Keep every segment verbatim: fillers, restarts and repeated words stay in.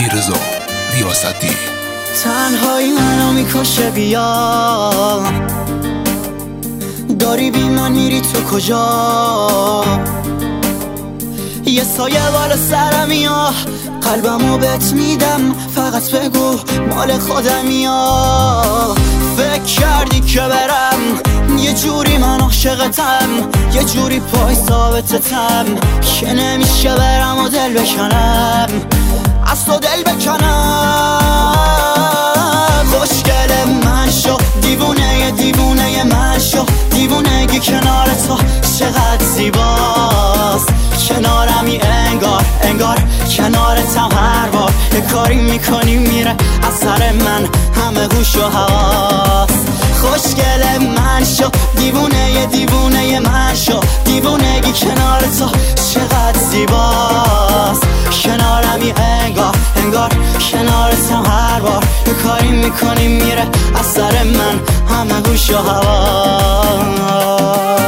علیرضا ریاستی. تنهایی منو میکشه، بیا داری بی من میری تو کجا؟ یه سایه بالا سرم یا قلبمو بهت میدم، فقط بگو مال خودم یا فکر کردی که برم یه جوری من عاشقتم، یه جوری پای ثابتتم که نمیشه برم و دل بکنم، از تو دل بکنم. خوشگل من شو، دیوونه دیوونه من شو، دیوونگی کنار تو چقدر زیباست، کنارمی انگار انگار کنارتم هر بار یه کاری میکنی میره از سر من همه هوش و حواس. خوشگل من شو، دیوونه دیوونه من شو، دیوونگی کنار تو چقدر زیباست، کنارمی انگار انگار کنارتم هر بار یه کاری میکنی میره از سر من همه هوش و حواس.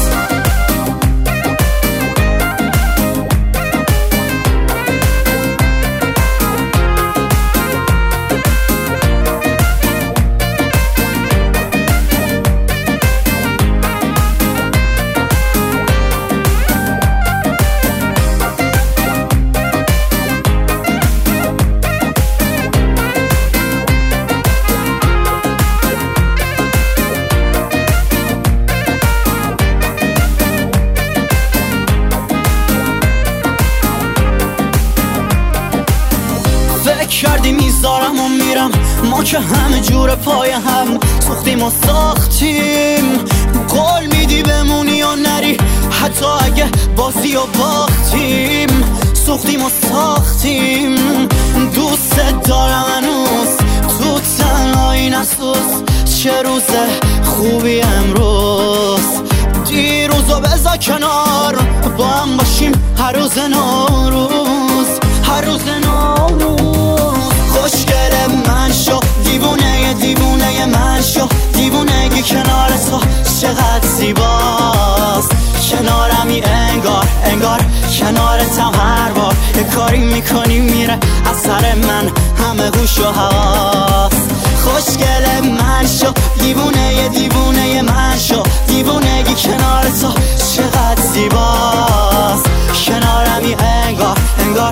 کردی میذارم و میرم، ما که همه جور پای هم سوختیم و ساختیم، قول میدی بمونی یا نری حتی اگه بازی و باختیم، سوختیم و ساختیم. دوست دارم هنوز تو تنهایی نسوز، چه روز خوبی امروز، دیروزو بذار کنار با هم باشیم هر روز نوروز، هر روز نوروز. خوشگل من شو، دیوونه دیوونه من شو، دیوونگی کنار تو چقدر زیباست، کنارمی انگار انگار کنارتم هر بار یه کاری میکنی میره از سر من همه هوش و حواس. خوشگل من شو، دیوونه دیوونه من شو، دیوونگی کنار تو چقدر زیباست، کنارمی انگار انگار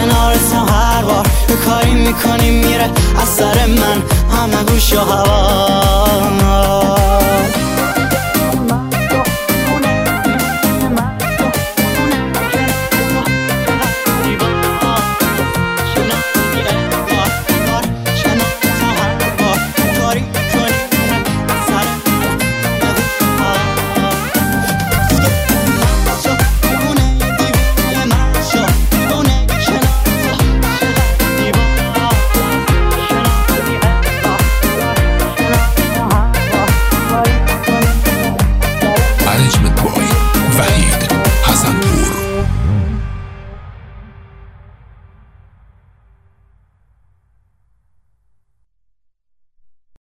کنارتم هر بار یه کاری میکنی میره از سر من همه هوش و حواس.